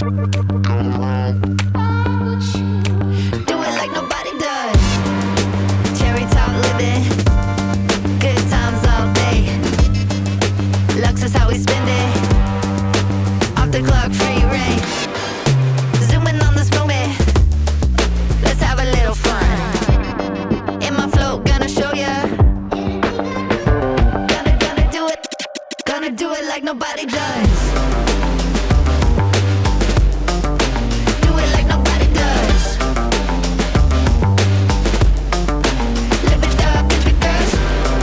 Do it like nobody does. Cherry top living, good times all day. Lux is how we spend it. Off the clock, free reign. Zooming on this moment. Let's have a little fun. In my flow, gonna show ya. Gonna do it like nobody does. Do it like nobody does. Live it up, live it first.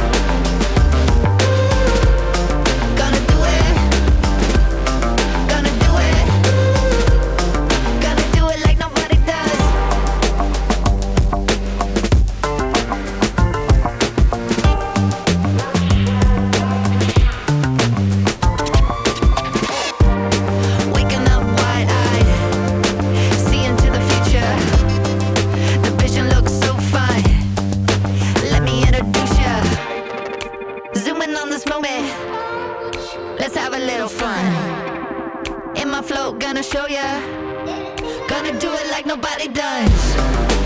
Gonna do it. Gonna do it. Gonna do it like nobody does. Waking up wide-eyed, seeing to the future. The vision looks so fine. Let me introduce ya. Zooming on this moment. Let's have a little fun. In my flow, gonna show ya. Gonna do it like nobody does.